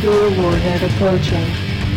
Your warhead approaching.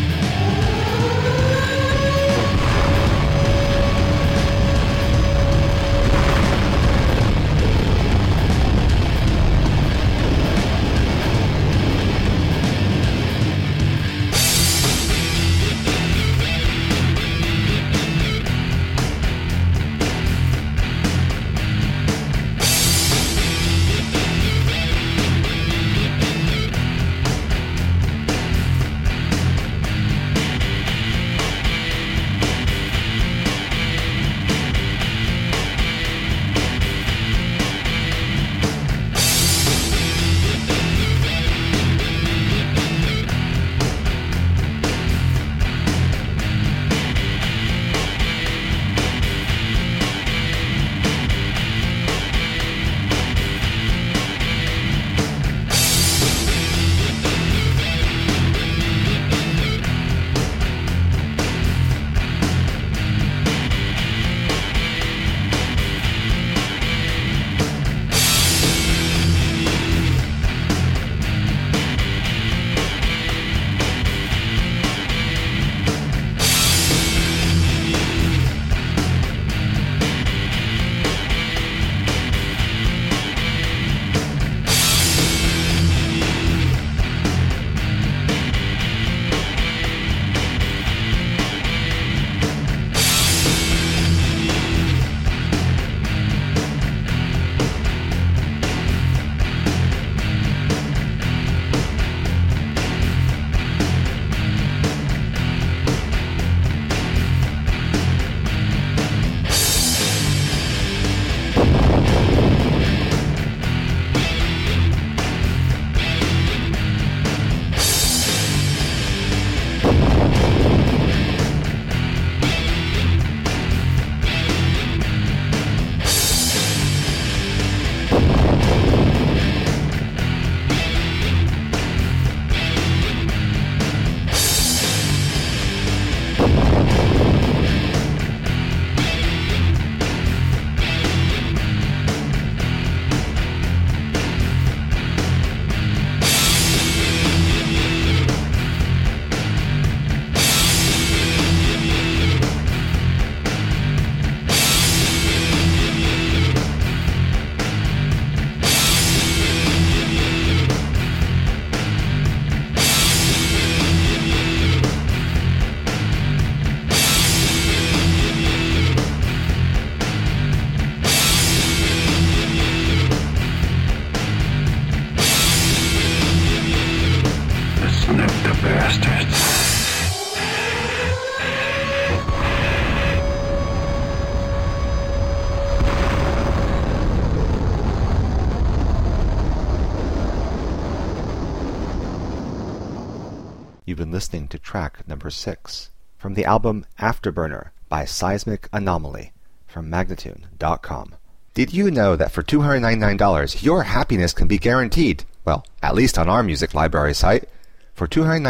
You've been listening to track number 6 from the album Afterburner by Seismic Anomaly from Magnatune.com. Did you know that for $299 your happiness can be guaranteed? Well, at least on our music library site. For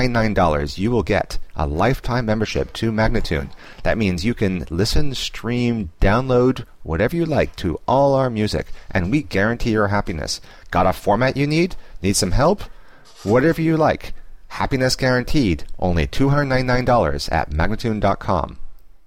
$299 you will get a lifetime membership to Magnatune. That means you can listen, stream, download, whatever you like to all our music, and we guarantee your happiness. Got a format you need? Need some help? Whatever you like. Happiness guaranteed. Only $299 at Magnatune.com.